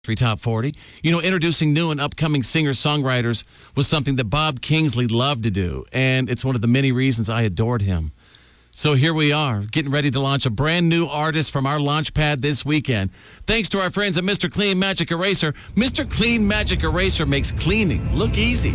Top 40. You know, introducing new and upcoming singer-songwriters was something that Bob Kingsley loved to do, and it's one of the many reasons I adored him. So here we are, getting ready to launch a brand new artist from our launch pad this weekend. Thanks to our friends at Mr. Clean Magic Eraser. Mr. Clean Magic Eraser makes cleaning look easy.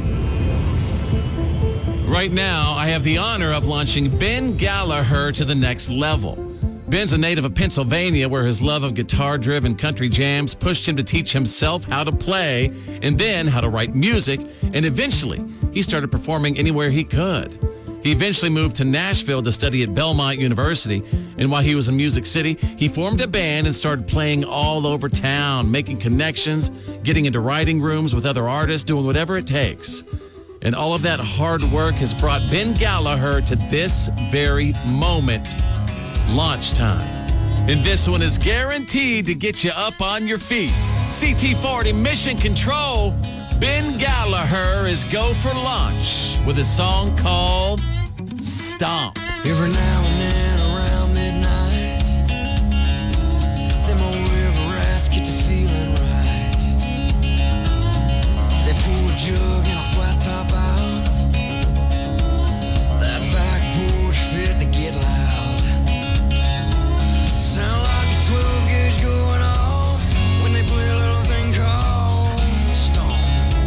Right now, I have the honor of launching Ben Gallagher to the next level. Ben's a native of Pennsylvania, where his love of guitar-driven country jams pushed him to teach himself how to play and then how to write music, and eventually he started performing anywhere he could. He eventually moved to Nashville to study at Belmont University, and while he was in Music City, he formed a band and started playing all over town, making connections, getting into writing rooms with other artists, doing whatever it takes. And all of that hard work has brought Ben Gallagher to this very moment. Launch time. And this one is guaranteed to get you up on your feet. CT40 Mission Control. Ben Gallagher is go for launch with a song called Stomp. Every now and then around midnight, them old river rats get to feeling right. They pull a jug and a flat top out. That back porch fit to get loud. Sound like a 12-gauge going off when they play a little thing called Stomp.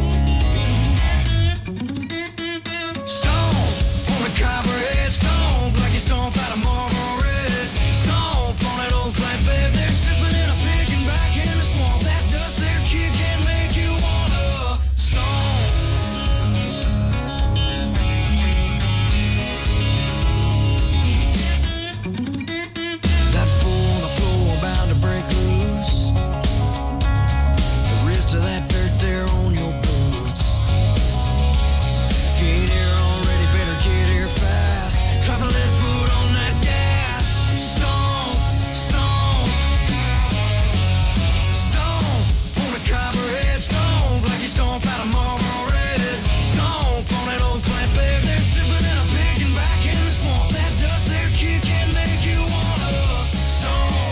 Stomp on a copperhead, stomp like you stomp out of Marlboro Red. Stomp on that old flatbed, they're sipping in a pig and back in the swamp. That dust their kick can make you wanna stomp. That fool on the floor bound to break loose. The wrist of that dirt there on your boots. If you ain't here already, better get here fast. Drop a lead foot on that gas. Stomp, stomp. Stomp on a copperhead, stomp like you stomp out of Marlboro Red. Stomp on that old flatbed, they're sipping in a pig and back in the swamp. That dust their kick can make you wanna stomp.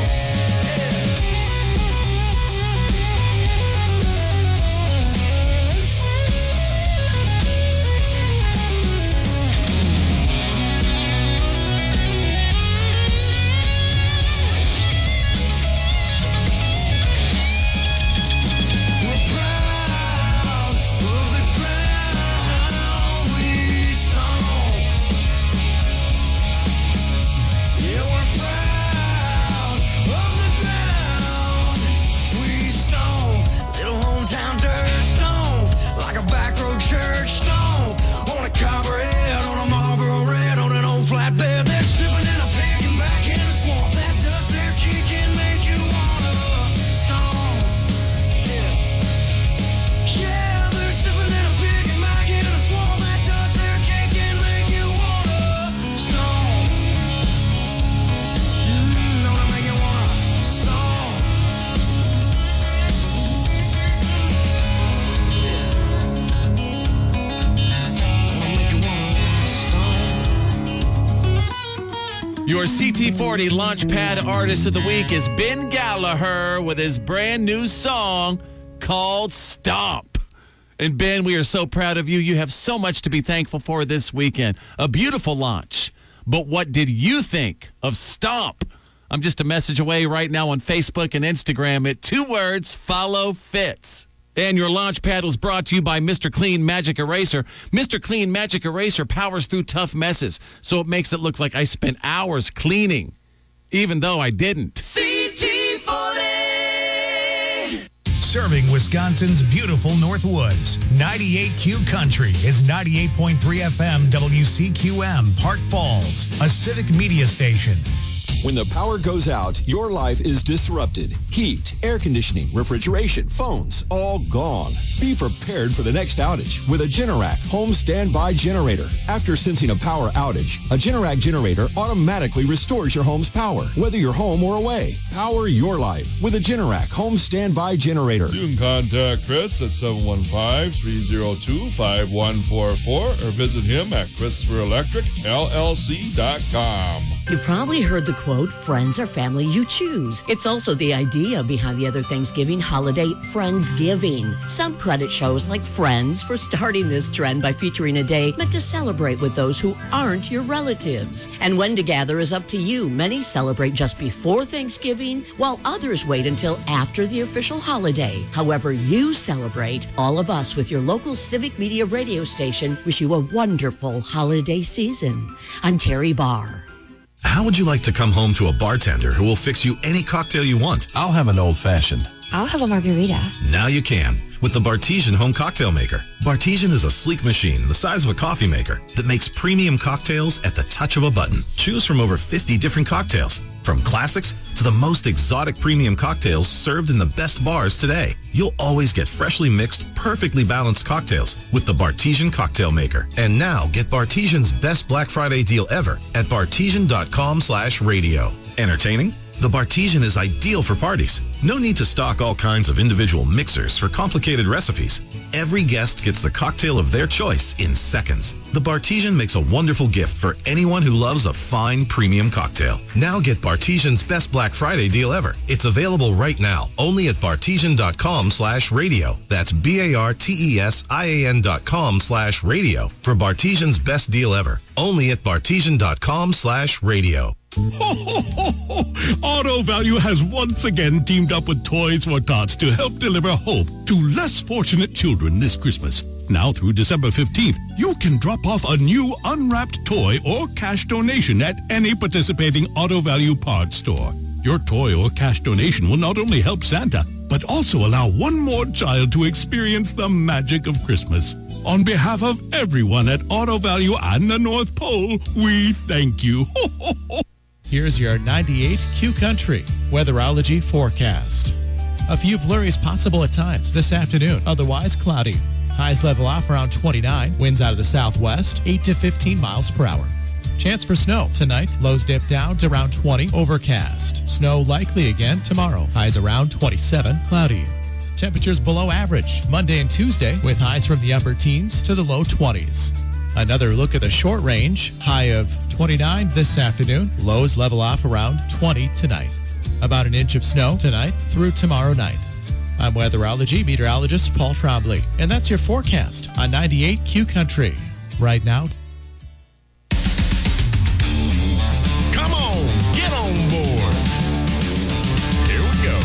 We're proud of the ground we stomp. Yeah, we're proud of the ground we stomp. Little hometown dirt stomp, like a back road church stomp. On a copperhead, on a Marlboro Red, on an old flatbed. They're sipping in a pig and back in the swamp. That dust their kick can make you wanna stomp. Yeah, they're sipping in a pig and back in the swamp. That dust their kick can make you wanna stomp. Gonna make you wanna stomp. Gonna make you wanna stomp. Your CT40 Launchpad Artist of the Week is Ben Gallagher with his brand new song called Stomp. And Ben, we are so proud of you. You have so much to be thankful for this weekend. A beautiful launch. But what did you think of Stomp? I'm just a message away right now on Facebook and Instagram at 2 words, follow Fitz. And your launch pad was brought to you by Mr. Clean Magic Eraser. Mr. Clean Magic Eraser powers through tough messes, so it makes it look like I spent hours cleaning, even though I didn't. CT40. Serving Wisconsin's beautiful North Woods. 98Q Country is 98.3 FM WCQM, Park Falls, a civic media station. When the power goes out, your life is disrupted. Heat, air conditioning, refrigeration, phones, all gone. Be prepared for the next outage with a Generac home standby generator. After sensing a power outage, a Generac generator automatically restores your home's power, whether you're home or away. Power your life with a Generac home standby generator. You can contact Chris at 715-302-5144 or visit him at ChristopherElectricLLC.com. You probably heard the quote, friends are family you choose. It's also the idea behind the other Thanksgiving holiday, Friendsgiving. Some credit shows like Friends for starting this trend by featuring a day meant to celebrate with those who aren't your relatives. And when to gather is up to you. Many celebrate just before Thanksgiving, while others wait until after the official holiday. However you celebrate, all of us with your local Civic Media radio station wish you a wonderful holiday season. I'm Terry Barr. How would you like to come home to a bartender who will fix you any cocktail you want? I'll have an old-fashioned. I'll have a margarita. Now you can with the Bartesian Home Cocktail Maker. Bartesian is a sleek machine the size of a coffee maker that makes premium cocktails at the touch of a button. Choose from over 50 different cocktails, from classics to the most exotic premium cocktails served in the best bars today. You'll always get freshly mixed, perfectly balanced cocktails with the Bartesian Cocktail Maker. And now get Bartesian's best Black Friday deal ever at bartesian.com/radio. Entertaining? The Bartesian is ideal for parties. No need to stock all kinds of individual mixers for complicated recipes. Every guest gets the cocktail of their choice in seconds. The Bartesian makes a wonderful gift for anyone who loves a fine premium cocktail. Now get Bartesian's best Black Friday deal ever. It's available right now, only at bartesian.com/radio. That's BARTESIAN.com/radio for Bartesian's best deal ever. Only at bartesian.com/radio. Ho, ho, ho, ho. Auto Value has once again teamed up with Toys for Tots to help deliver hope to less fortunate children this Christmas. Now through December 15th, you can drop off a new unwrapped toy or cash donation at any participating Auto Value parts store. Your toy or cash donation will not only help Santa, but also allow one more child to experience the magic of Christmas. On behalf of everyone at Auto Value and the North Pole, we thank you. Ho, ho, ho. Here's your 98 Q Country weatherology forecast. A few flurries possible at times this afternoon, otherwise cloudy. Highs level off around 29, winds out of the southwest, 8 to 15 miles per hour. Chance for snow tonight, lows dip down to around 20, overcast. Snow likely again tomorrow, highs around 27, cloudy. Temperatures below average Monday and Tuesday with highs from the upper teens to the low 20s. Another look at the short range, high of 29 this afternoon, lows level off around 20 tonight. About an inch of snow tonight through tomorrow night. I'm weatherology meteorologist Paul Trombley, and that's your forecast on 98 Q Country. Right now. Come on, get on board. Here we go.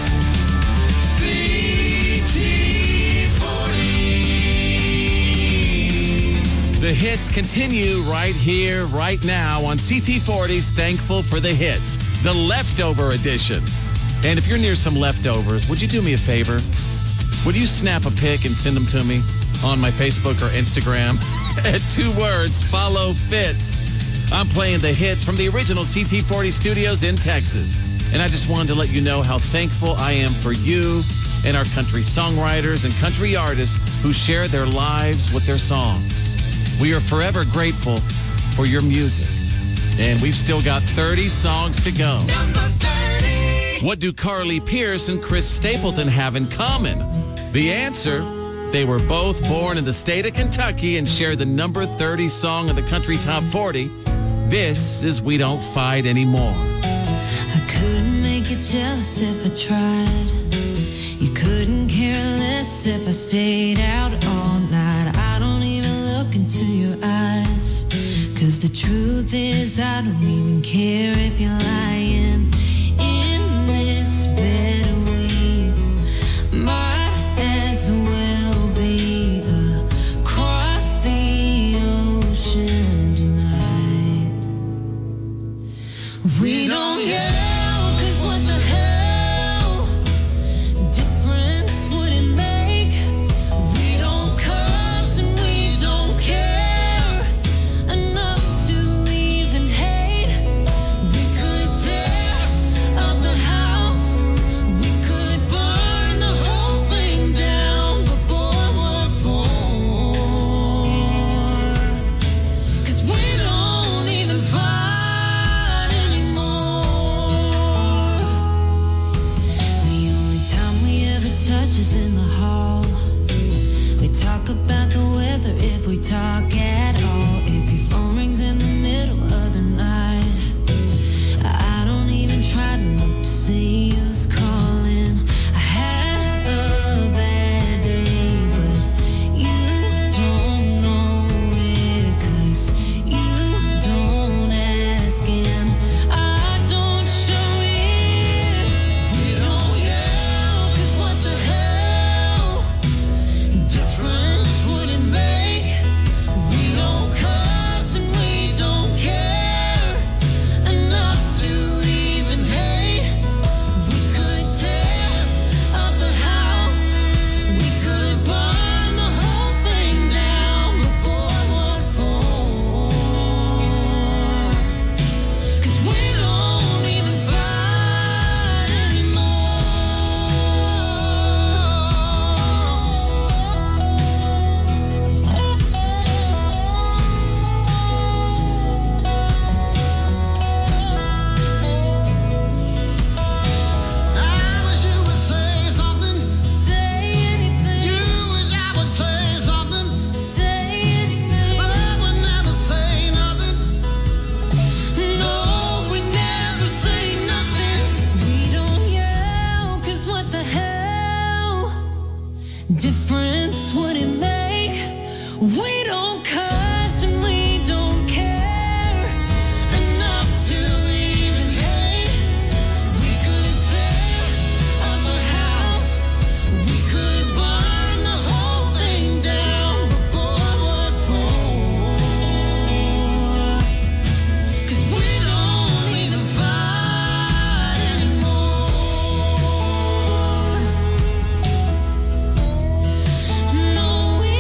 The hits continue right here, right now on CT40's Thankful for the Hits, the leftover edition. And if you're near some leftovers, would you do me a favor? Would you snap a pic and send them to me on my Facebook or Instagram? At 2 words, follow Fitz. I'm playing the hits from the original CT40 studios in Texas. And I just wanted to let you know how thankful I am for you and our country songwriters and country artists who share their lives with their songs. We are forever grateful for your music. And we've still got 30 songs to go. Number 30. What do Carly Pearce and Chris Stapleton have in common? The answer, they were both born in the state of Kentucky and share the number 30 song of the country top 40. This is We Don't Fight Anymore. I couldn't make you jealous if I tried. You couldn't care less if I stayed out all night. I don't even look into your eyes, 'cause the truth is I don't even care if you're lying in this bed we might as well be across the ocean tonight. We don't yell, 'cause what the hell difference would it make? We don't cuss and we don't care enough to even hate. We could tear up the house, we could burn the whole thing down, but boy, what for? 'Cause we don't even fight anymore. The only time we ever touch is in the hall. We talk about the weather if we talk at all. If your phone rings in the middle of the night, difference would it make? We don't cuss and we don't care enough to even hate. We could tear up a house, we could burn the whole thing down, but boy, what for? 'Cause we don't even fight anymore. No, we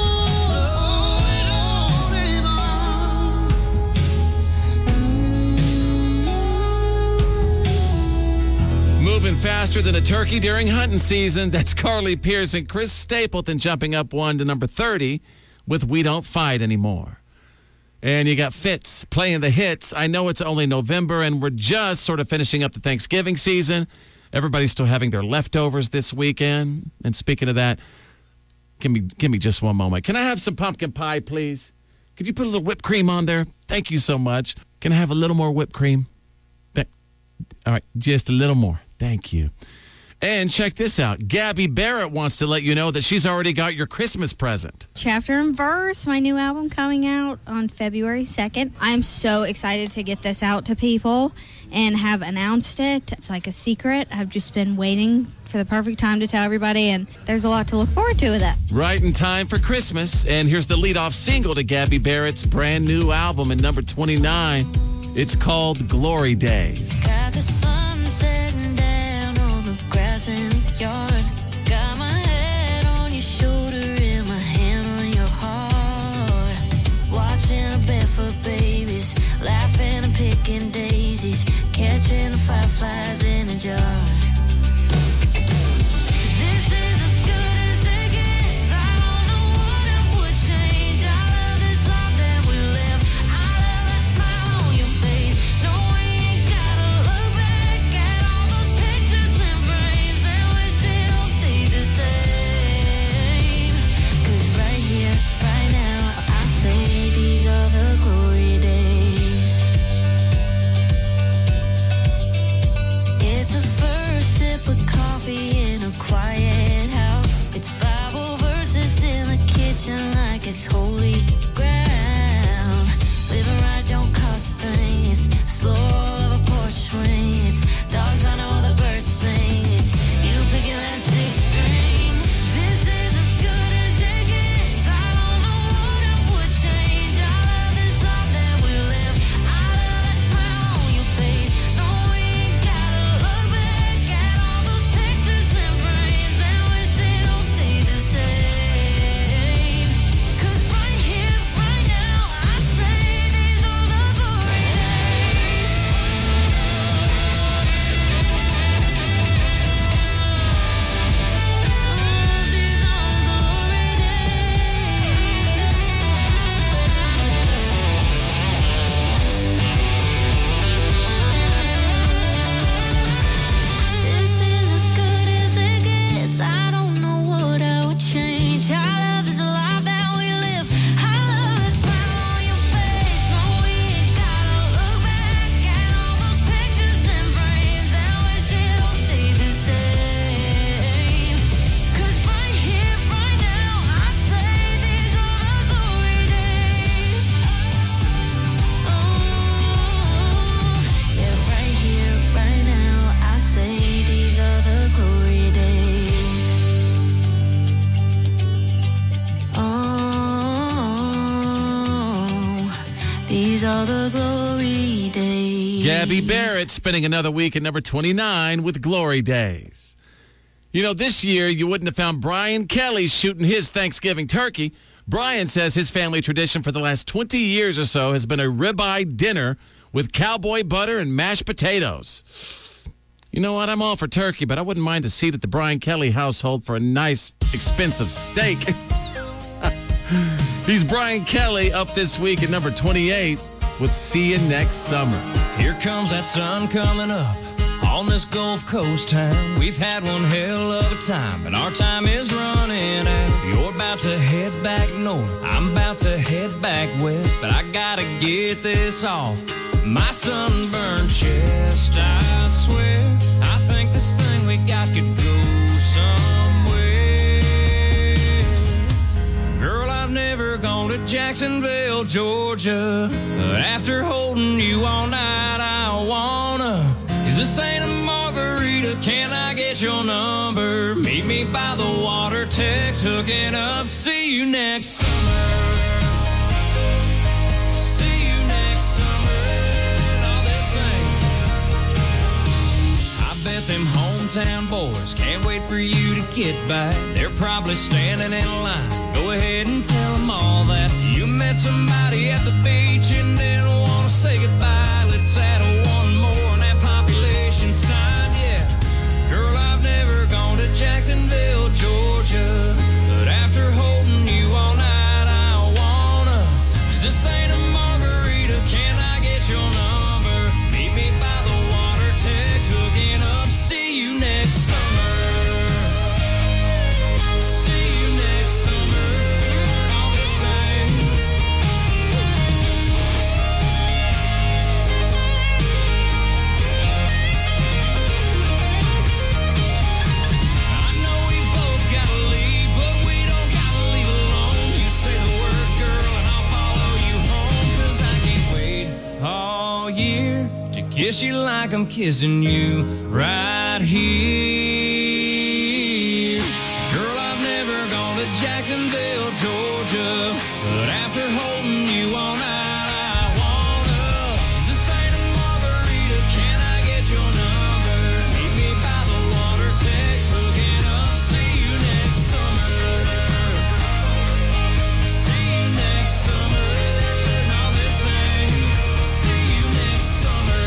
Moving faster than a turkey during hunting season. That's Carly Pearce and Chris Stapleton jumping up one to number 30 with We Don't Fight Anymore. And you got Fitz playing the hits. I know it's only November and we're just sort of finishing up the Thanksgiving season. Everybody's still having their leftovers this weekend. And speaking of that, give me just one moment. Can I have some pumpkin pie, please? Could you put a little whipped cream on there? Thank you so much. Can I have a little more whipped cream? All right, just a little more. Thank you. And check this out. Gabby Barrett wants to let you know that she's already got your Christmas present. Chapter and Verse, my new album coming out on February 2nd. I'm so excited to get this out to people and have announced it. It's like a secret. I've just been waiting for the perfect time to tell everybody, and there's a lot to look forward to with it. Right in time for Christmas. And here's the leadoff single to Gabby Barrett's brand new album at number 29. It's called Glory Days. Got the sun setting down on the grass in the yard. Got my head on your shoulder and my hand on your heart. Watching the barefoot babies, laughing and picking daisies, catching the fireflies in a jar. Like it's holy ground. Living right don't cost things. Slow of a porch swing. It's dogs running while the birds sing. It's you picking that six string. This is as good as it gets. I don't know what it would change. I love this life that we live. I love that smile on your face. No, we ain't gotta look back at all those pictures and frames and wish it all stayed the same. Gabby Barrett spending another week at number 29 with Glory Days. You know, this year you wouldn't have found Brian Kelly shooting his Thanksgiving turkey. Brian says his family tradition for the last 20 years or so has been a ribeye dinner with cowboy butter and mashed potatoes. You know what? I'm all for turkey, but I wouldn't mind a seat at the Brian Kelly household for a nice, expensive steak. He's Brian Kelly up this week at number 28 with See You Next Summer. Here comes that sun coming up on this Gulf Coast town. We've had one hell of a time, but our time is running out. You're about to head back north, I'm about to head back west, but I gotta get this off my sunburned chest. I swear, I think this thing we got could go somewhere. Jacksonville, Georgia. After holding you all night, I wanna. 'Cause this ain't a margarita, can I get your number? Meet me by the water, text, hooking up. See you next summer. See you next summer. All this ain't. I bet them hometown boys can't wait for you to get back. They're probably standing in line. Go ahead and tell them all that you met somebody at the beach and didn't want to say goodbye. Let's add one more on that population sign, yeah. Girl, I've never gone to Jacksonville, Georgia, but after holding you all night, I wanna. 'Cause this ain't a margarita, can I get your number? Meet me by the water, text, hooking up. See you next summer. Kiss you like I'm kissing you right here. Girl, I've never gone to Jacksonville, Georgia, but after holding you all night, I wanna. This ain't a margarita, can I get your number? Meet me by the water, text, hooking up. See you next summer. See you next summer. No, this ain't. See you next summer.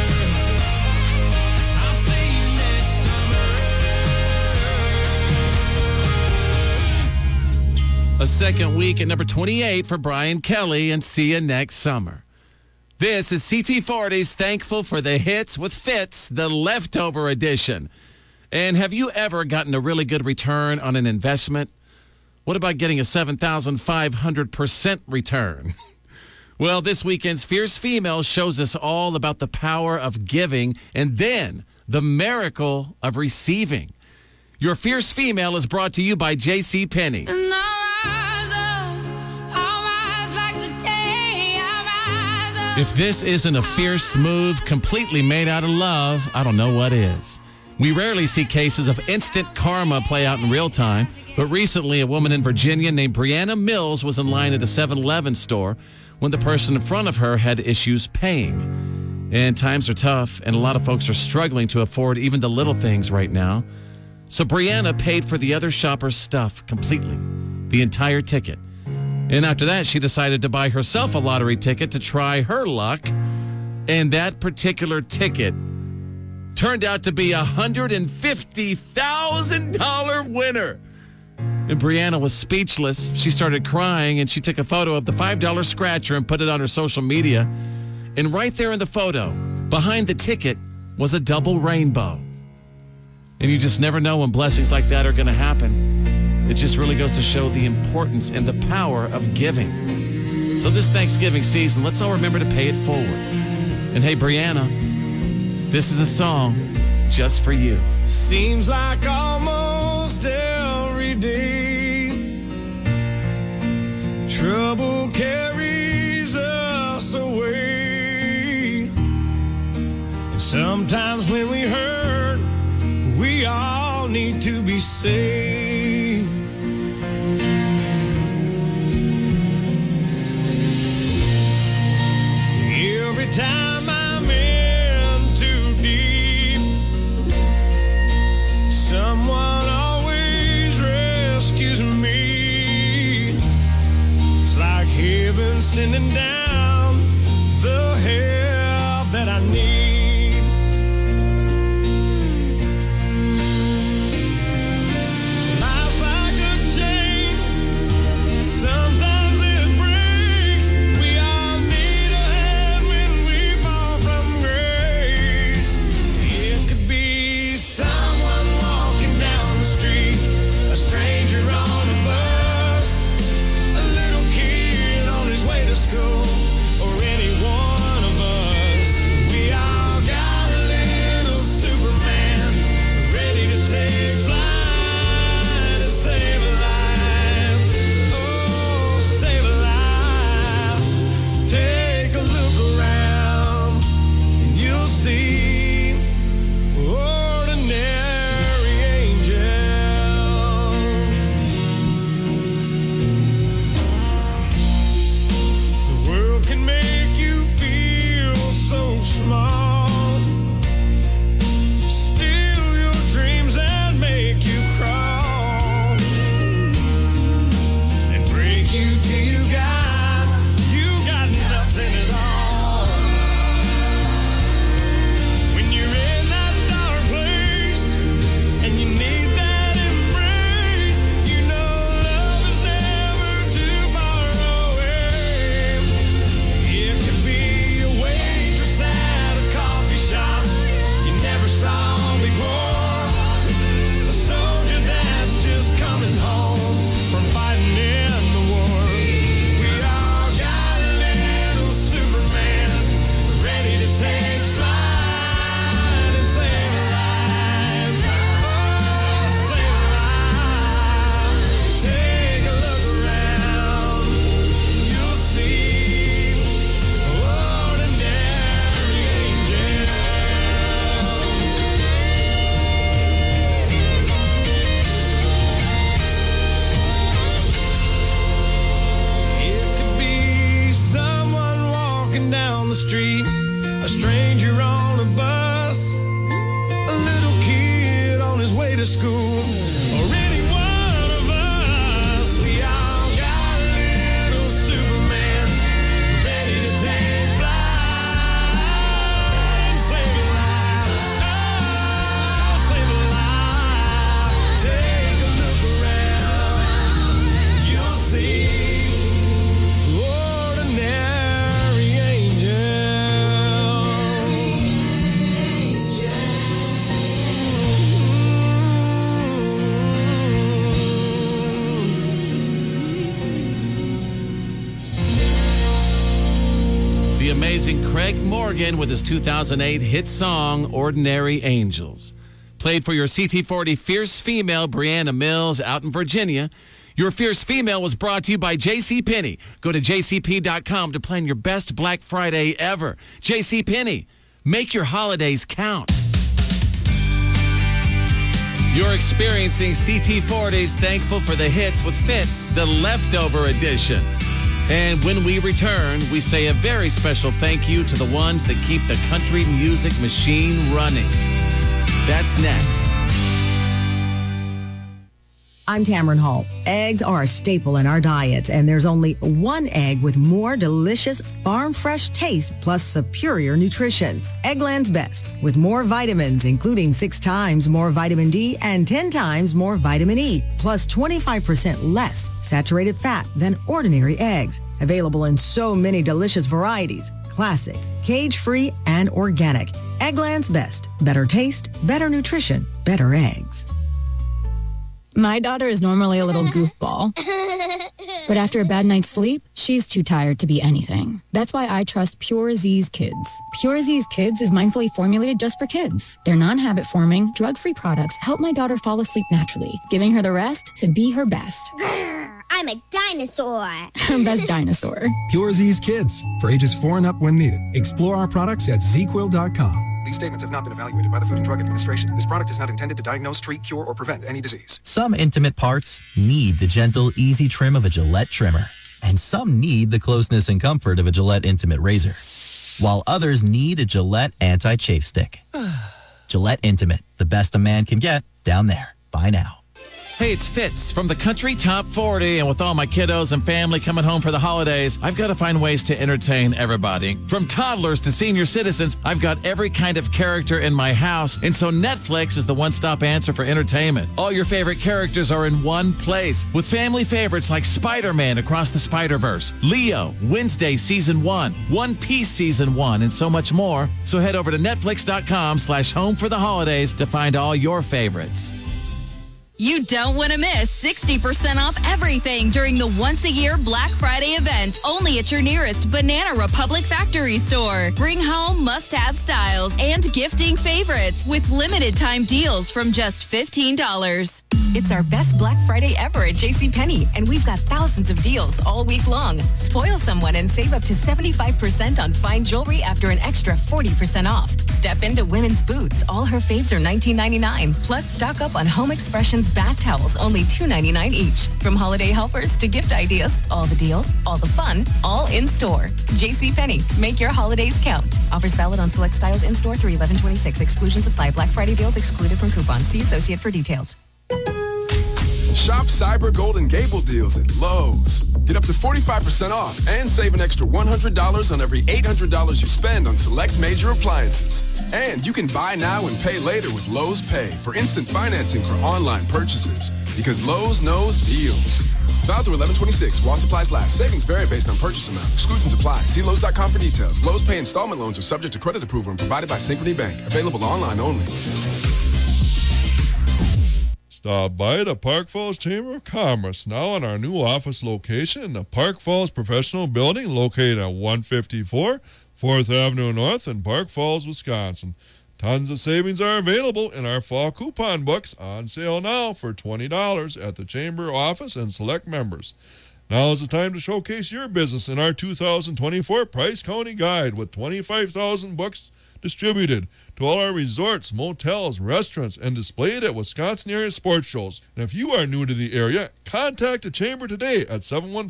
A second week at number 28 for Brian Kelly and See You Next Summer. This is CT40's Thankful for the Hits with Fitz, the leftover edition. And have you ever gotten a really good return on an investment? What about getting a 7,500% return? Well, this weekend's Fierce Female shows us all about the power of giving and then the miracle of receiving. Your Fierce Female is brought to you by JCPenney. If this isn't a fierce move completely made out of love, I don't know what is. We rarely see cases of instant karma play out in real time, but recently a woman in Virginia named Brianna Mills was in line at a 7-Eleven store when the person in front of her had issues paying. And times are tough, and a lot of folks are struggling to afford even the little things right now. So Brianna paid for the other shopper's stuff completely, the entire ticket. And after that, she decided to buy herself a lottery ticket to try her luck. And that particular ticket turned out to be a $150,000 winner. And Brianna was speechless. She started crying, and she took a photo of the $5 scratcher and put it on her social media. And right there in the photo, behind the ticket, was a double rainbow. And you just never know when blessings like that are going to happen. It just really goes to show the importance and the power of giving. So this Thanksgiving season, let's all remember to pay it forward. And hey, Brianna, this is a song just for you. Seems like almost every day trouble carries us away. And sometimes when we hurt, we all need to be saved. Every time I'm in too deep, someone always rescues me. It's like heaven sending down the help that I need. Life's like a chain, sometimes it breaks. We all need a hand when we fall from grace. It could be someone walking down the street, a stranger on a bus, a little kid on his way to school. amazing Craig Morgan with his 2008 hit song, Ordinary Angels. Played for your CT40 Fierce Female, Brianna Mills, out in Virginia. Your Fierce Female was brought to you by JCPenney. Go to jcp.com to plan your best Black Friday ever. JCPenney, make your holidays count. You're experiencing CT40's Thankful for the Hits with Fitz, the leftover edition. And when we return, we say a very special thank you to the ones that keep the country music machine running. That's next. I'm Tamron Hall. Eggs are a staple in our diets, and there's only one egg with more delicious farm-fresh taste plus superior nutrition. Eggland's Best, with more vitamins, including 6 times more vitamin D and 10 times more vitamin E, plus 25% less saturated fat than ordinary eggs. Available in so many delicious varieties: classic, cage-free, and organic. Eggland's Best. Better taste, better nutrition, better eggs. My daughter is normally a little goofball, but after a bad night's sleep, she's too tired to be anything. That's why I trust Pure Z's Kids. Pure Z's Kids is mindfully formulated just for kids. Their non-habit forming, drug-free products help my daughter fall asleep naturally, giving her the rest to be her best. I'm a dinosaur. Best dinosaur. Pure Z's Kids, for ages 4 and up when needed. Explore our products at ZQuil.com. These statements have not been evaluated by the Food and Drug Administration. This product is not intended to diagnose, treat, cure, or prevent any disease. Some intimate parts need the gentle, easy trim of a Gillette trimmer. And some need the closeness and comfort of a Gillette Intimate Razor. While others need a Gillette Anti-Chafe Stick. Gillette Intimate, the best a man can get, down there. Buy now. Hey, it's Fitz from the Country Top 40, and with all my kiddos and family coming home for the holidays, I've got to find ways to entertain everybody. From toddlers to senior citizens, I've got every kind of character in my house, and so Netflix is the one-stop answer for entertainment. All your favorite characters are in one place, with family favorites like Spider-Man Across the Spider-Verse, Leo, Wednesday Season 1, One Piece Season 1, and so much more. So head over to netflix.com/home for the holidays to find all your favorites. You don't want to miss 60% off everything during the once-a-year Black Friday event, only at your nearest Banana Republic factory store. Bring home must-have styles and gifting favorites with limited-time deals from just $15. It's our best Black Friday ever at JCPenney, and we've got thousands of deals all week long. Spoil someone and save up to 75% on fine jewelry after an extra 40% off. Step into women's boots. All her faves are $19.99. Plus, stock up on Home Expressions bath towels, only $2.99 each. From holiday helpers to gift ideas, all the deals, all the fun, all in store. JCPenney, make your holidays count. Offers valid on select styles in store through 11/26. Exclusions apply. Black Friday deals excluded from coupons. See associate for details. Shop Cyber Golden Gable deals at Lowe's. Get up to 45% off and save an extra $100 on every $800 you spend on select major appliances. And you can buy now and pay later with Lowe's Pay for instant financing for online purchases. Because Lowe's knows deals. Valid through 11/26 while supplies last. Savings vary based on purchase amount. Exclusions apply. See Lowe's.com for details. Lowe's Pay installment loans are subject to credit approval and provided by Synchrony Bank. Available online only. Stop by the Park Falls Chamber of Commerce now in our new office location in the Park Falls Professional Building located at 154 4th Avenue North in Park Falls, Wisconsin. Tons of savings are available in our fall coupon books on sale now for $20 at the Chamber office and select members. Now is the time to showcase your business in our 2024 Price County Guide with 25,000 books distributed to all our resorts, motels, restaurants, and displayed at Wisconsin area sports shows. And if you are new to the area, contact the Chamber today at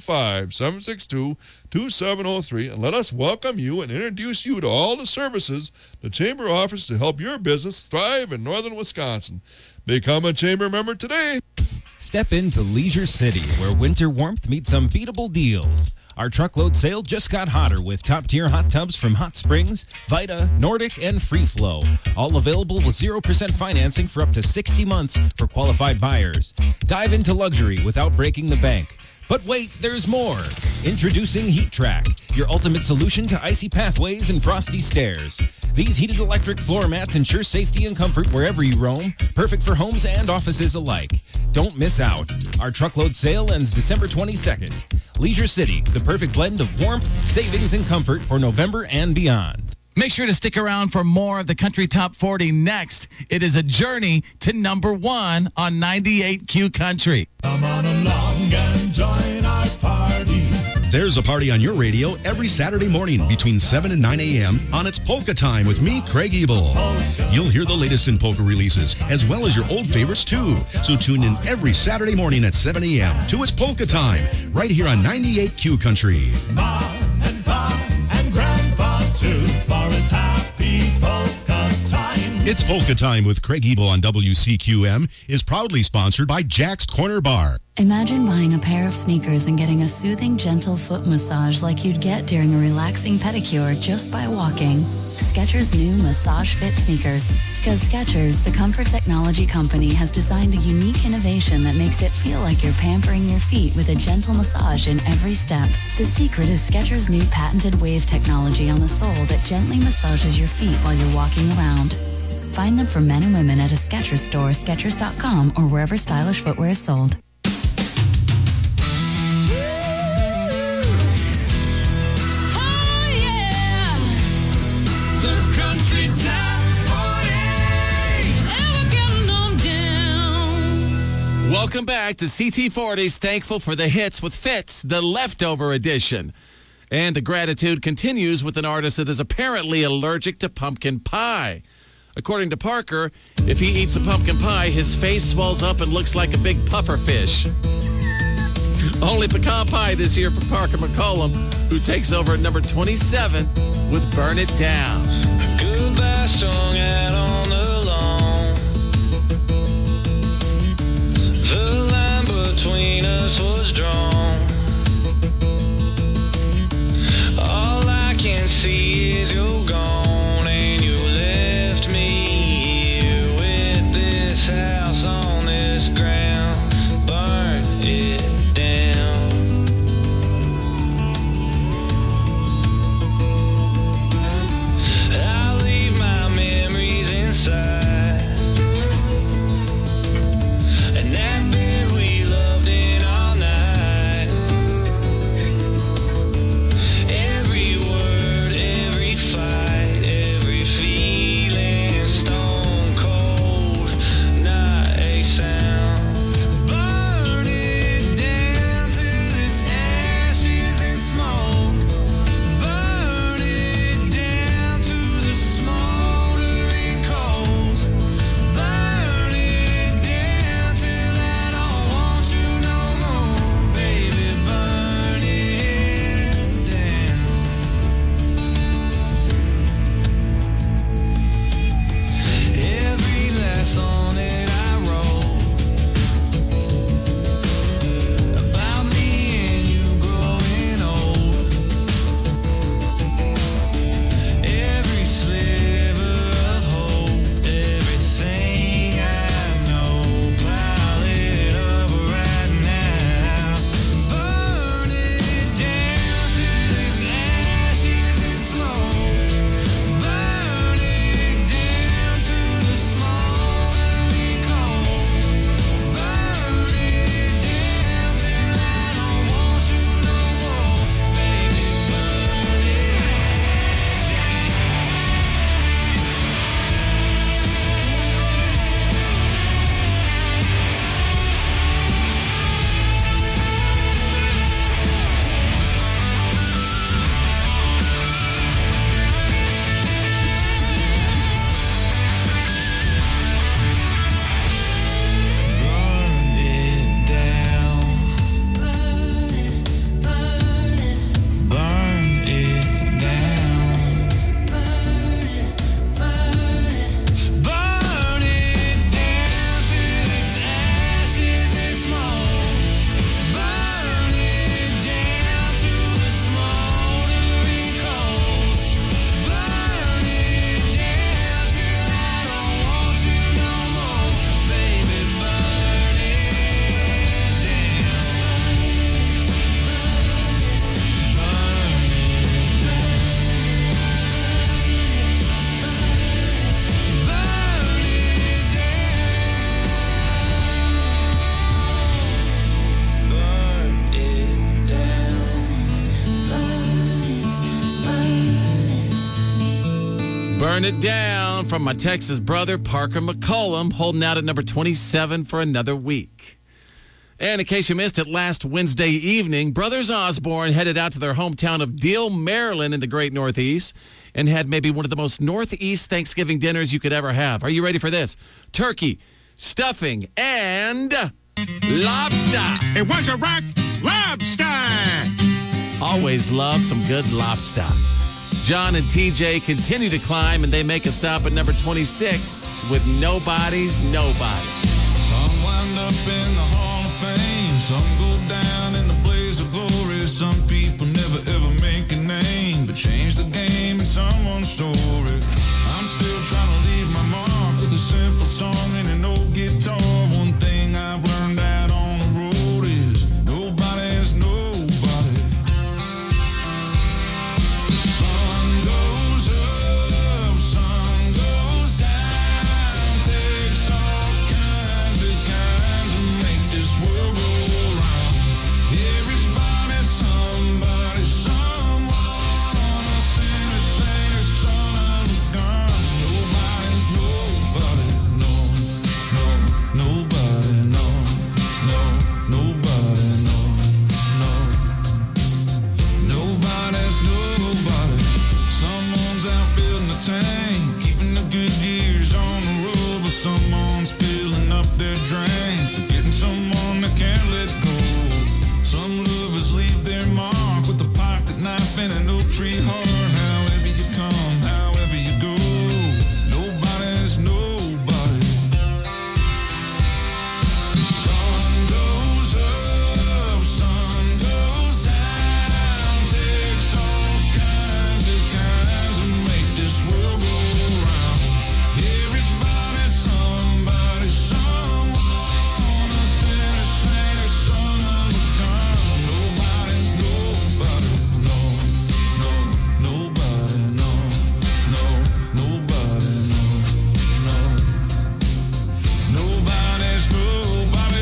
715-762-2703 and let us welcome you and introduce you to all the services the Chamber offers to help your business thrive in northern Wisconsin. Become a Chamber member today. Step into Leisure City, where winter warmth meets unbeatable deals. Our truckload sale just got hotter with top-tier hot tubs from Hot Springs, Vita, Nordic, and Free Flow. All available with 0% financing for up to 60 months for qualified buyers. Dive into luxury without breaking the bank. But wait, there's more. Introducing Heat Track. your ultimate solution to icy pathways and frosty stairs. These heated electric floor mats ensure safety and comfort wherever you roam, perfect for homes and offices alike. Don't miss out. Our truckload sale ends December 22nd. Leisure City, the perfect blend of warmth, savings, and comfort for November and beyond. Make sure to stick around for more of the Country Top 40 next. It is a journey to number 1 on 98Q Country. Come on along and join our party. There's a party on your radio every Saturday morning between 7 and 9 a.m. on It's Polka Time with me, Craig Ebel. You'll hear the latest in polka releases, as well as your old favorites, too. So tune in every Saturday morning at 7 a.m. to It's Polka Time, right here on 98Q Country. Mom and Pop and Grandpa, too, for its happy polka time. It's Polka Time with Craig Ebel on WCQM is proudly sponsored by Jack's Corner Bar. Imagine buying a pair of sneakers and getting a soothing, gentle foot massage like you'd get during a relaxing pedicure just by walking. Skechers' new Massage Fit sneakers. Because Skechers, the comfort technology company, has designed a unique innovation that makes it feel like you're pampering your feet with a gentle massage in every step. The secret is Skechers' new patented wave technology on the sole that gently massages your feet while you're walking around. Find them for men and women at a Skechers store, Skechers.com, or wherever stylish footwear is sold. Welcome back to CT40's Thankful for the Hits with Fitz, the leftover edition. And the gratitude continues with an artist that is apparently allergic to pumpkin pie. According to Parker, if he eats a pumpkin pie, his face swells up and looks like a big puffer fish. Only pecan pie this year for Parker McCollum, who takes over at number 27 with Burn It Down. Goodbye, strung out on the lawn. The line between us was drawn. All I can see is you're gone, and you left me here with this house on this ground. Burn it down. I'll leave my memories Turn It Down from my Texas brother, Parker McCollum, holding out at number 27 for another week. And in case you missed it, last Wednesday evening, Brothers Osborne headed out to their hometown of Deal, Maryland in the great Northeast and had maybe one of the most Northeast Thanksgiving dinners you could ever have. Are you ready for this? Turkey, stuffing, and lobster. It was a rock lobster. Always love some good lobster. John and TJ continue to climb, and they make a stop at number 26 with Nobody's Nobody. Some wind up in the Hall of Fame. Some go down in the blaze of glory. Some people never ever make a name, but change the game in someone's story. I'm still trying to leave my mark with a simple song and an old guitar. One thing I've learned out on the road is nobody is nobody. Keeping the good years on the road, but someone's filling up their drain, forgetting someone that can't let go. Some lovers leave their mark with a pocket knife and an oak tree heart. However you come, however you go, nobody's nobody. Sun goes up, sun goes down, takes all kinds of make this world go round. Everybody's somebody, someone, a sinner, saint, son of a gun. Nobody's nobody, no, nobody, no, nobody, no. Nobody's nobody.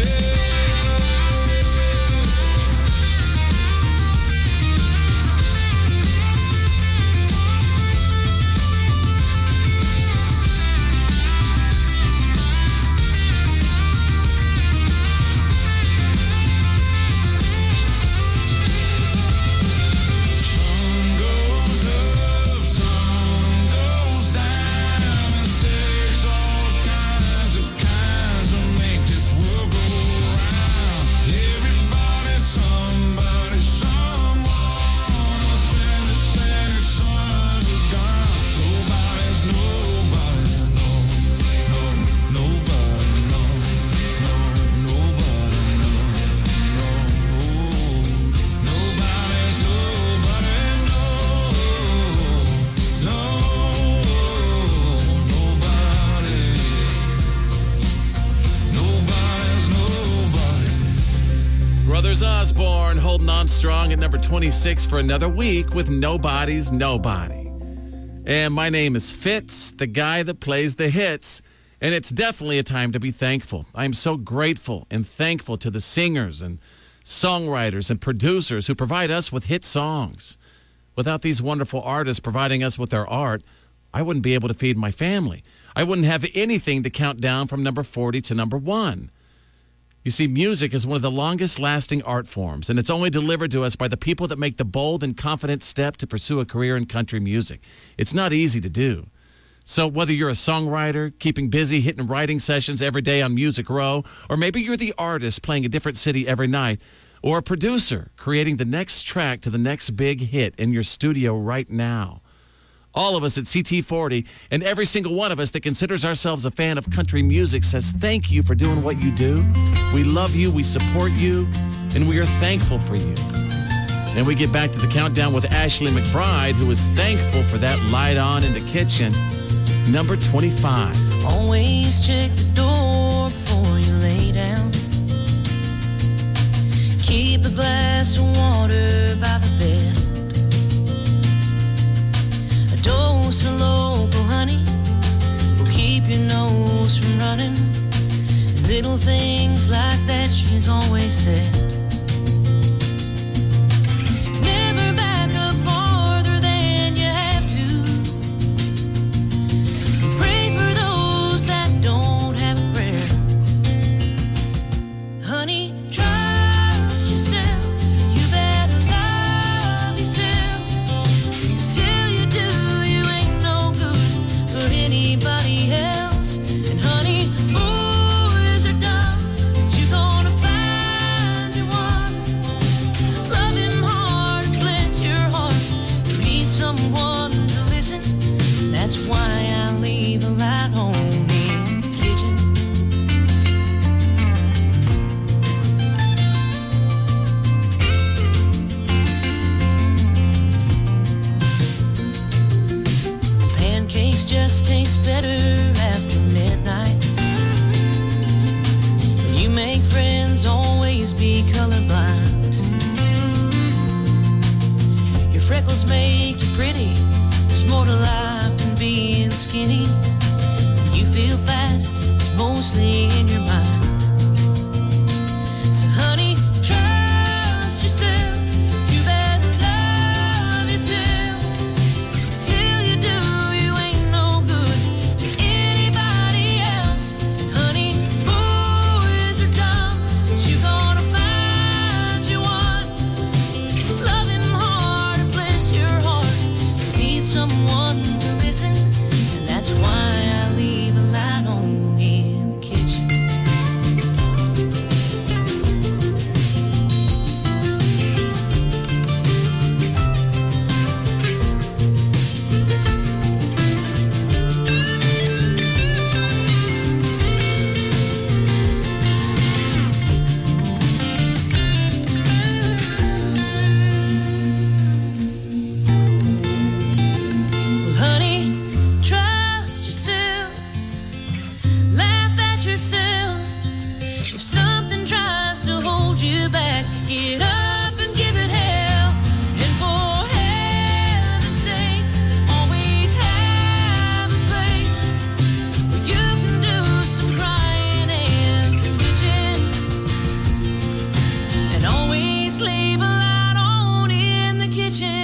Brothers Osborne holding on strong at number 26 for another week with Nobody's Nobody. And my name is Fitz, the guy that plays the hits. And it's definitely a time to be thankful. I'm so grateful and thankful to the singers and songwriters and producers who provide us with hit songs. Without these wonderful artists providing us with their art, I wouldn't be able to feed my family. I wouldn't have anything to count down from number 40 to number 1. You see, music is one of the longest-lasting art forms, and it's only delivered to us by the people that make the bold and confident step to pursue a career in country music. It's not easy to do. So whether you're a songwriter, keeping busy hitting writing sessions every day on Music Row, or maybe you're the artist playing a different city every night, or a producer creating the next track to the next big hit in your studio right now. All of us at CT40 and every single one of us that considers ourselves a fan of country music says thank you for doing what you do. We love you, we support you, and we are thankful for you. And we get back to the countdown with Ashley McBride, who is thankful for that light on in the kitchen. Number 25. Always check the door before you lay down. Keep a glass of water by the bed. A dose of local honey will keep your nose from running. Little things like that she's always said. Never back up farther than you have to. must be colorblind. Your freckles make you pretty. There's more to life than being skinny. When you feel fat, it's mostly in your mind. So honey, trust yourself. You better love yourself. Still you do, you ain't no good to anybody else. Honey, boys are dumb, but you gonna find you one. Love him hard and bless your heart. You need someone to listen, and that's why I leave a light on in the kitchen. Well, honey, trust yourself. Laugh at yourself. If something tries to hold you back, get up and give it hell. And for heaven's sake, always have a place where you can do some crying and some bitching. And always leave a light on in the kitchen.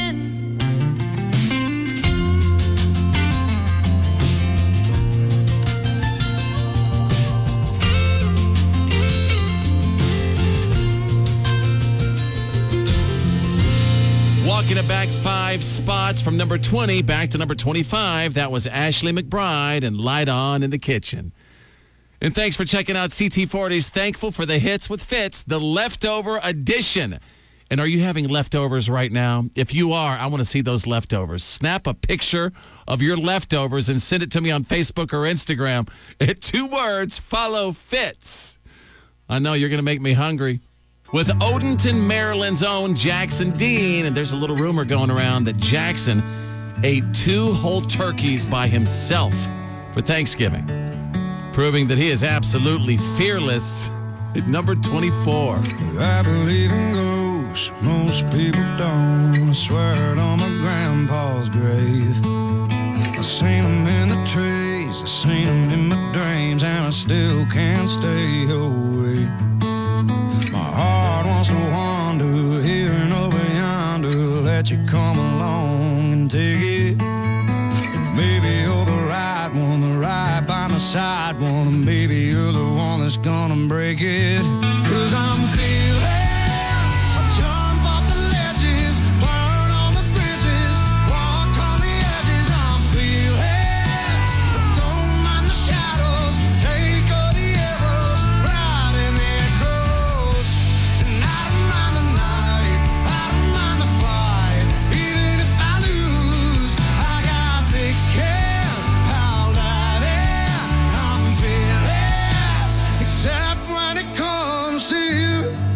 Walking it back 5 spots from number 20 back to number 25. That was Ashley McBryde and Light On in the Kitchen. And thanks for checking out CT40's Thankful for the Hits with Fitz, the leftover edition. And are you having leftovers right now? If you are, I want to see those leftovers. Snap a picture of your leftovers and send it to me on Facebook or Instagram. 2 words, follow Fitz. I know you're going to make me hungry. With Odenton, Maryland's own Jackson Dean, and there's a little rumor going around that Jackson ate 2 whole turkeys by himself for Thanksgiving, proving that he is absolutely fearless at number 24. I believe in ghosts, most people don't. I swear it on my grandpa's grave. I seen them in the trees, I seen them in my dreams, and I still can't stay away. My heart wants to wander here and over yonder. Let you come along and take it. Maybe you're the right one, the right by my side one, and maybe you're the one that's gonna break it. 'Cause I'm fearless. I jump off the ledges, burn on the bridges, walk on the edges. I'm fearless. Don't mind the shadows, take all the arrows, ride in the echoes. And I don't mind the night, I don't mind the fight. Even if I lose, I got thick skin, I'll dive in. I'm fearless, except when it comes to you.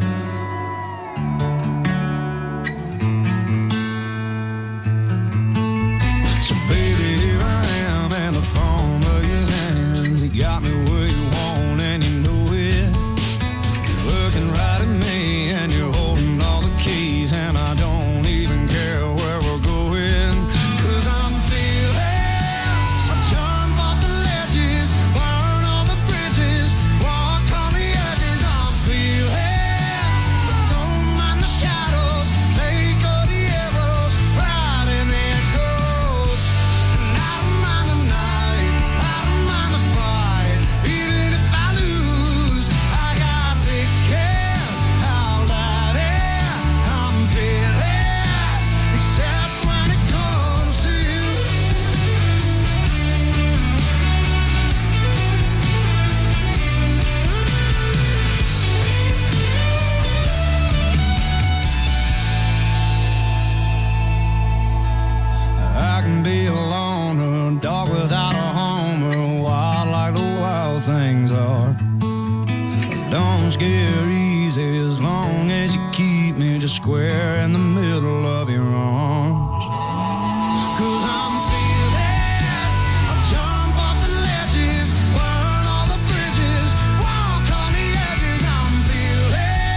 So baby, here I am in the palm of your hand. You got me where you want and you know it. You're looking right at me and you're holding all the keys, and I don't even care where we're going. 'Cause I'm fearless. I jump off the ledges, burn on the bridges, walk on the edges. I'm fearless. Don't mind the shadows, take all the arrows, ride in the echoes. And I don't mind the night, I don't mind the fight. Even if I lose, I got thick skin, I'll dive in. I'm fearless, except when it comes to you. I can be alone, or a dog without a home, or wild like the wild things are. Don't scare easy as long as you keep me just square in the middle of your arms. 'Cause I'm fearless. I jump off the ledges, burn all the bridges, walk on the edges. I'm fearless.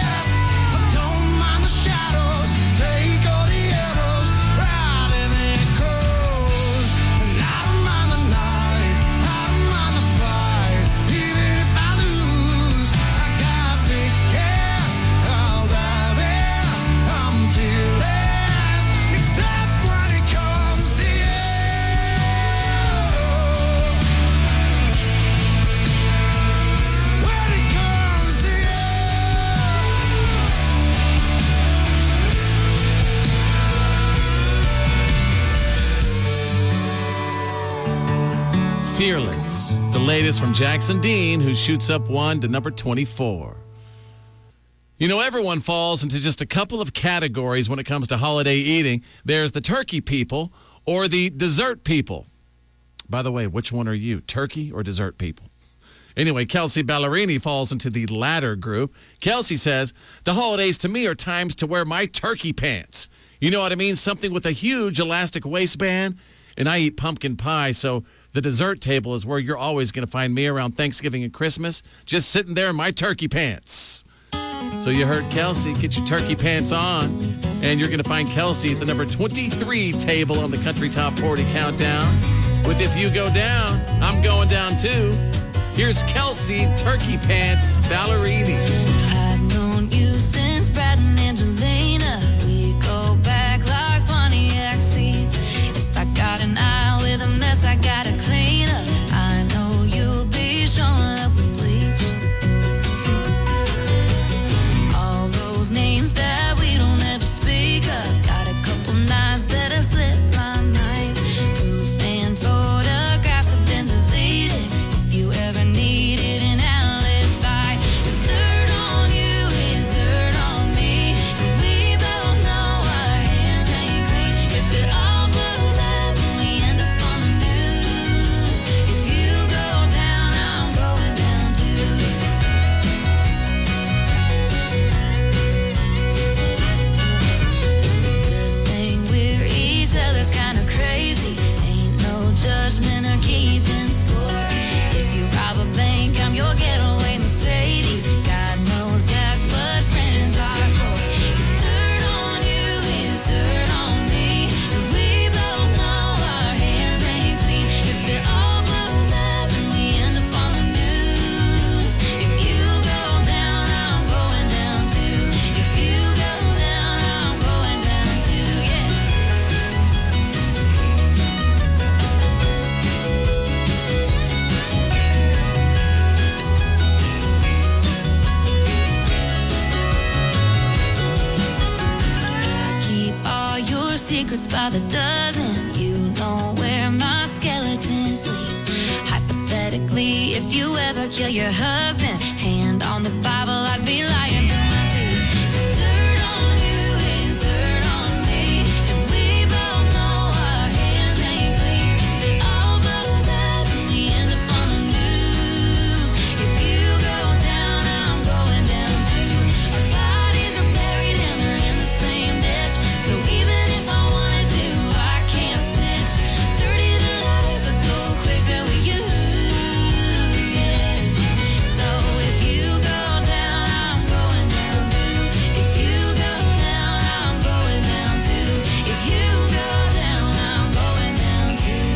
latest from Jackson Dean, who shoots up one to number 24. You know, everyone falls into just a couple of categories when it comes to holiday eating. There's the turkey people or the dessert people. By the way, which one are you, turkey or dessert people? Anyway, Kelsey Ballerini falls into the latter group. Kelsey says, the holidays to me are times to wear my turkey pants. You know what I mean? Something with a huge elastic waistband. And I eat pumpkin pie, so the dessert table is where you're always going to find me around Thanksgiving and Christmas, just sitting there in my turkey pants. So you heard Kelsey, get your turkey pants on. And you're going to find Kelsey at the number 23 table on the Country Top 40 Countdown with If You Go Down, I'm Going Down Too. Here's Kelsey, Turkey Pants Ballerini. I've known you since Brad and Angelina. We go back like Pontiac seats. If I got an aisle with a mess, I gotta clean up. I know you'll be showing up with bleach. All those names that we don't ever speak of. Got a couple nights that have slipped my mind. Proof and photographs have been deleted. If you ever needed an alibi, it's dirt on you, it's dirt on me. And we both know our hands ain't clean. If it all blows up and we end up on the news, if you go down, I'm going down too. It's a good thing we're each other's kind of crazy. Ain't no judgment or keeping score. If you rob a bank, I'm your getaway Mercedes. God knows that's what friends are for. It's dirt on you, it's dirt on me. And we both know our hands ain't clean. If it all blows up and we end up on the news, if you go down, I'm going down too. If you go down, I'm going down too, yeah. I keep all your secrets by the dozen. You know where my skeletons sleep. Hypothetically, if you ever kill your husband, hand on the Bible, I'd be lying through my teeth. It's dirt on you, it's dirt on me. And we both know our hands ain't clean. If it all blows up and we end up on the news, if you go down, I'm going down too. Our bodies are buried and they're in the same ditch. So even if I wanted to, I can't snitch. 30 to life would go quicker with you, yeah. So if you go down, I'm going down too. If you go down, I'm going down too. If you go down, I'm going down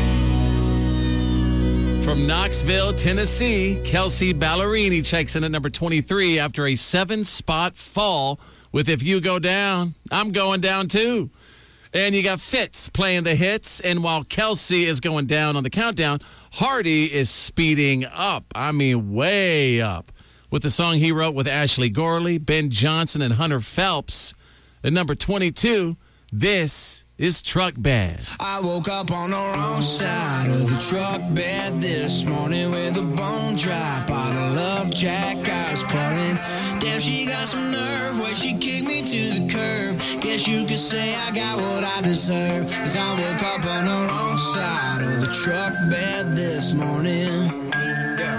too. From Knoxville, Tennessee, Kelsey Ballerini checks in at number 23 after a 7-spot fall with If You Go Down, I'm Going Down Too. And you got Fitz playing the hits. And while Kelsey is going down on the countdown, Hardy is speeding up. I mean, way up. With the song he wrote with Ashley Gorley, Ben Johnson, and Hunter Phelps. At number 22, this is Truck Bed. I woke up on the wrong side of the truck bed this morning with a bone dry bottle of Jack I was pouring. Damn, she got some nerve where she kicked me to the curb. Guess you could say I got what I deserve, 'cause I woke up on the wrong side of the truck bed this morning. Yeah.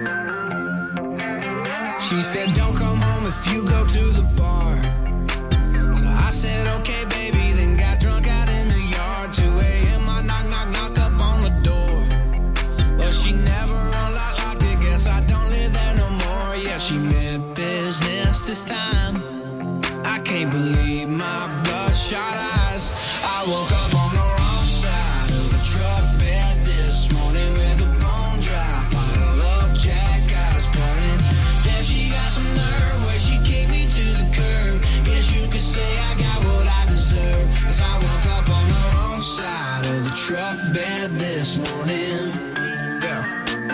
She said don't come home if you go to the bar. So I said okay baby, then got drunk out in the yard. 2 a.m. I knock up on the door, but she never unlocked it. Guess I don't live there no more. Yeah, she meant business this time. I can't believe my bloodshot eyes. I woke up on the wrong side of the truck bed this morning with a bone dry bottle of Jack I was pouring. Damn, she got some nerve where she kicked me to the curb. Guess you could say I got what I deserve, 'cause I woke up on the wrong side of the truck bed this morning. Yeah.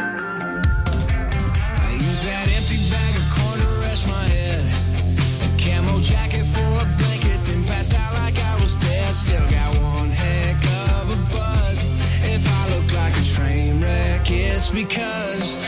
I use that empty bag of corn to rest my head, a camo jacket for a blanket, then passed out like I was dead. Still got one heck of a buzz. If I look like a train wreck, it's because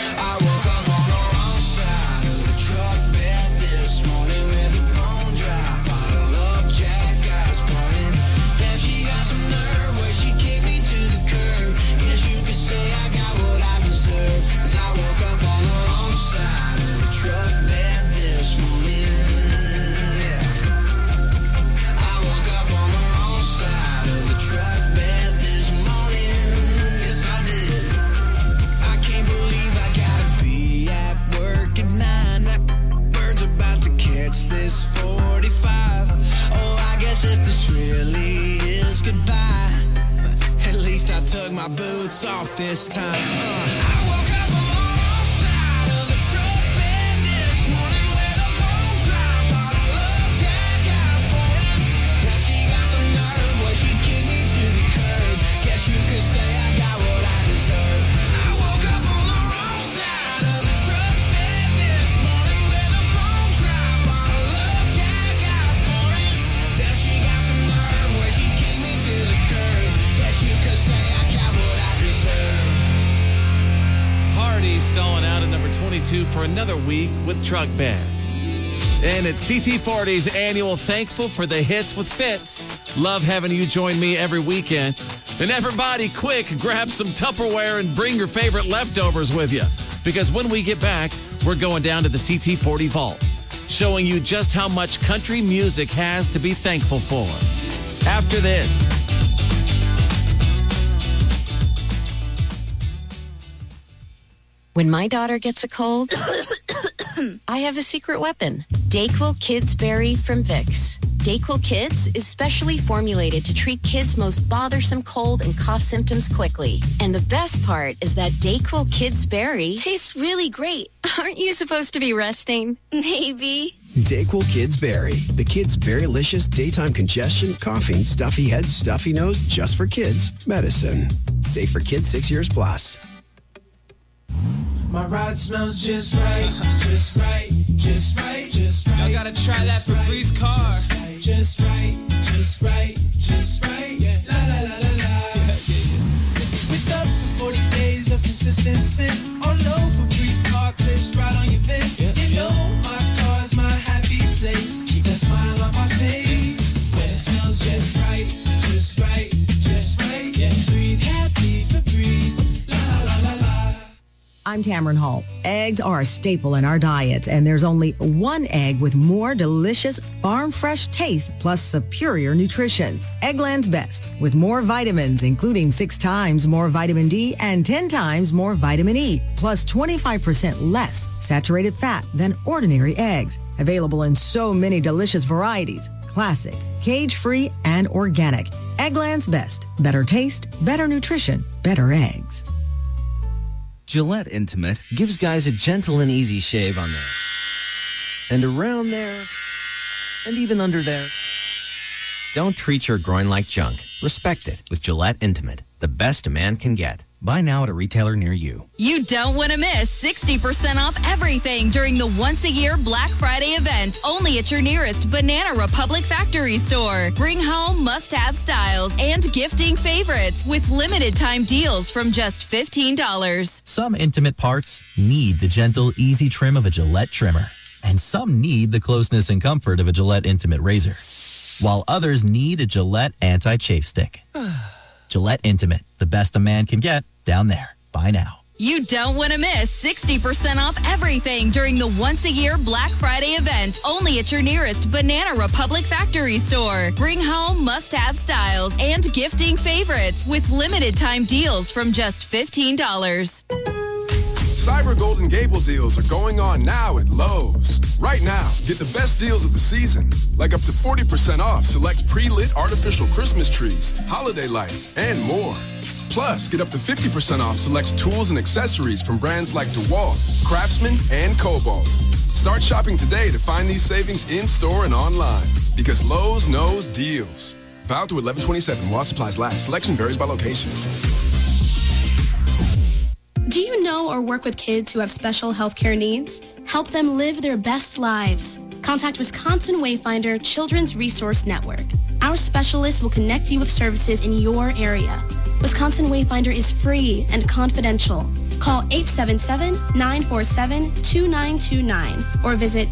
As if this really is goodbye. At least I took my boots off this time. I woke up on the wrong side of the truck bed this morning with a bone dry bottle of Jack out for it. Now she got some nerve, well she kicked me to the curb. Guess you could say I got what I deserve. I woke up on the wrong side of the truck bed this morning with a bone dry bottle of Jack out for it. Now she got some nerve, well she kicked me to the curb. Guess you could say I got what I deserve. Hardy stalling out at number 22 for another week with Truck Bed. And it's CT40's annual Thankful for the Hits with Fitz. Love having you join me every weekend. And everybody, quick, grab some Tupperware and bring your favorite leftovers with you. Because when we get back, we're going down to the CT40 Vault, showing you just how much country music has to be thankful for. After this. When my daughter gets a cold, I have a secret weapon. Dayquil Kids Berry from Vicks. Dayquil Kids is specially formulated to treat kids' most bothersome cold and cough symptoms quickly. And the best part is that Dayquil Kids Berry tastes really great. Aren't you supposed to be resting? Maybe. Dayquil Kids Berry. The kids' berry-licious daytime congestion, coughing, stuffy head, stuffy nose, just for kids. Medicine. Safe for kids 6 years plus. My ride smells just right, just right, just right, just right. Y'all gotta try that Febreze car. Just right, just right, just right. Yeah. La la la la la. With up to 40 days of consistent sin. All over Febreze car clips right on your vent. You know my car's my happy place. Keep that smile on my face. When it smells just right, just right, just right. Yeah. Breathe happy Febreze. La la la la la. I'm Tamron Hall. Eggs are a staple in our diets, and there's only one egg with more delicious farm-fresh taste plus superior nutrition. Eggland's Best, with more vitamins, including 6 times more vitamin D and 10 times more vitamin E, plus 25% less saturated fat than ordinary eggs. Available in so many delicious varieties: classic, cage-free, and organic. Eggland's Best. Better taste, better nutrition, better eggs. Gillette Intimate gives guys a gentle and easy shave on there, and around there, and even under there. Don't treat your groin like junk. Respect it with Gillette Intimate, the best a man can get. Buy now at a retailer near you. You don't want to miss 60% off everything during the once-a-year Black Friday event, only at your nearest Banana Republic factory store. Bring home must-have styles and gifting favorites with limited-time deals from just $15. Some intimate parts need the gentle, easy trim of a Gillette trimmer. And some need the closeness and comfort of a Gillette Intimate razor. While others need a Gillette anti-chafe stick. Gillette Intimate, the best a man can get, down there. Buy now. You don't want to miss 60% off everything during the once-a-year Black Friday event, only at your nearest Banana Republic factory store. Bring home must-have styles and gifting favorites with limited-time deals from just $15. Cyber Golden Gable deals are going on now at Lowe's. Right now, get the best deals of the season, like up to 40% off select pre-lit artificial Christmas trees, holiday lights, and more. Plus, get up to 50% off select tools and accessories from brands like DeWalt, Craftsman, and Cobalt. Start shopping today to find these savings in-store and online, because Lowe's knows deals. Valid through 11/27 while supplies last. Selection varies by location. Do you know or work with kids who have special healthcare needs? Help them live their best lives. Contact Wisconsin Wayfinder Children's Resource Network. Our specialists will connect you with services in your area. Wisconsin Wayfinder is free and confidential. Call 877-947-2929 or visit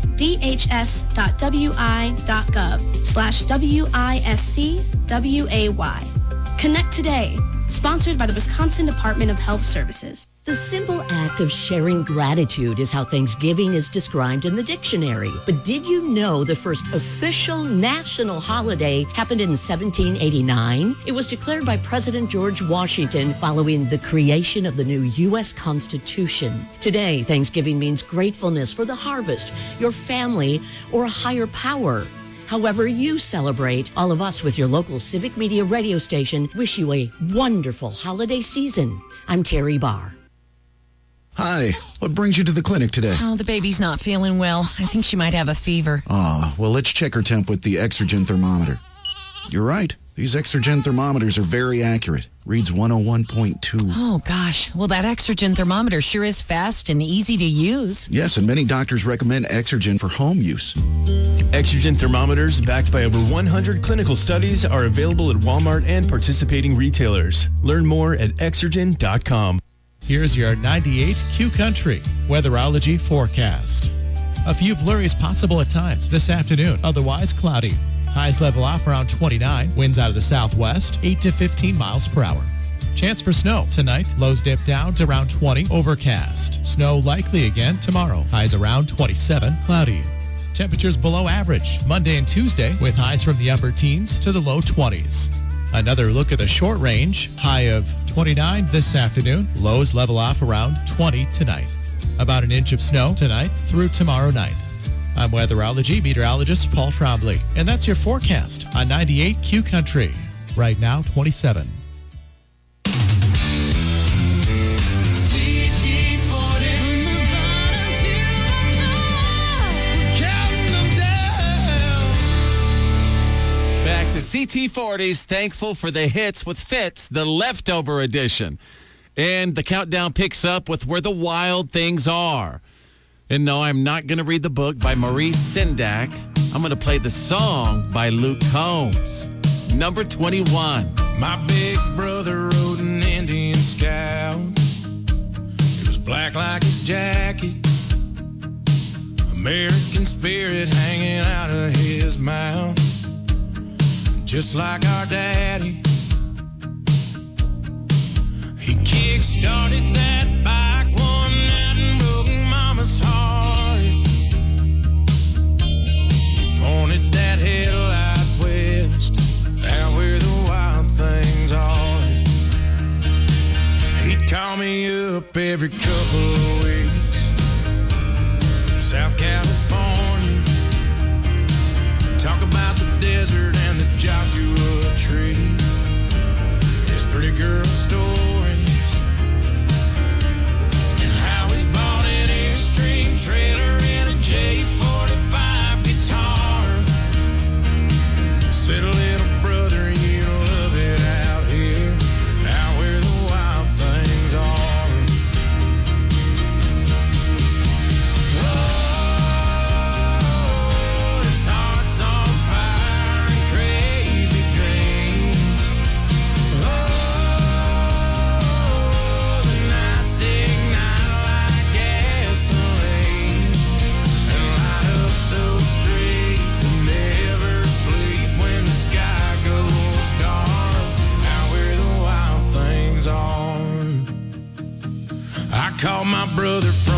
dhs.wi.gov/WISCWAY. Connect today. Sponsored by the Wisconsin Department of Health Services. The simple act of sharing gratitude is how Thanksgiving is described in the dictionary. But did you know the first official national holiday happened in 1789? It was declared by President George Washington following the creation of the new U.S. Constitution. Today, Thanksgiving means gratefulness for the harvest, your family, or a higher power. However you celebrate, all of us with your local Civic Media radio station wish you a wonderful holiday season. I'm Terry Barr. Hi, what brings you to the clinic today? Oh, the baby's not feeling well. I think she might have a fever. Well, let's check her temp with the Exergen thermometer. You're right. These Exergen thermometers are very accurate. Reads 101.2. Oh, gosh. Well, that Exergen thermometer sure is fast and easy to use. Yes, and many doctors recommend Exergen for home use. Exergen thermometers, backed by over 100 clinical studies, are available at Walmart and participating retailers. Learn more at Exergen.com. Here's your 98 Q Country weatherology forecast. A few flurries possible at times this afternoon, otherwise cloudy. Highs level off around 29, winds out of the southwest, 8 to 15 miles per hour. Chance for snow tonight, lows dip down to around 20, overcast. Snow likely again tomorrow, highs around 27, cloudy. Temperatures below average Monday and Tuesday with highs from the upper teens to the low 20s. Another look at the short range, high of 29 this afternoon, lows level off around 20 tonight. About an inch of snow tonight through tomorrow night. I'm weatherology meteorologist Paul Trombley, and that's your forecast on 98 Q Country. Right now, 27. Back to CT40's Thankful for the Hits with Fitz, the leftover edition. And the countdown picks up with Where the Wild Things Are. And no, I'm not going to read the book by Maurice Sendak. I'm going to play the song by Luke Combs. Number 21. My big brother rode an Indian Scout. It was black like his jacket. American spirit hanging out of his mouth. Just like our daddy. He kick-started that bike one night and broke Mama's heart. He pointed that headlight west, out where the wild things are. He'd call me up every couple of weeks from South California. Talk about the desert and the Joshua tree. His pretty girl stories. And how he bought an Airstream trailer and a J45 guitar. Said, little brother, you love it out here, out where the wild things are. Oh, his heart's on fire and crazy dreams. Oh, the nights ignite like gasoline and light up those streets that never sleep when the sky goes dark, out where the wild things are. I call my brother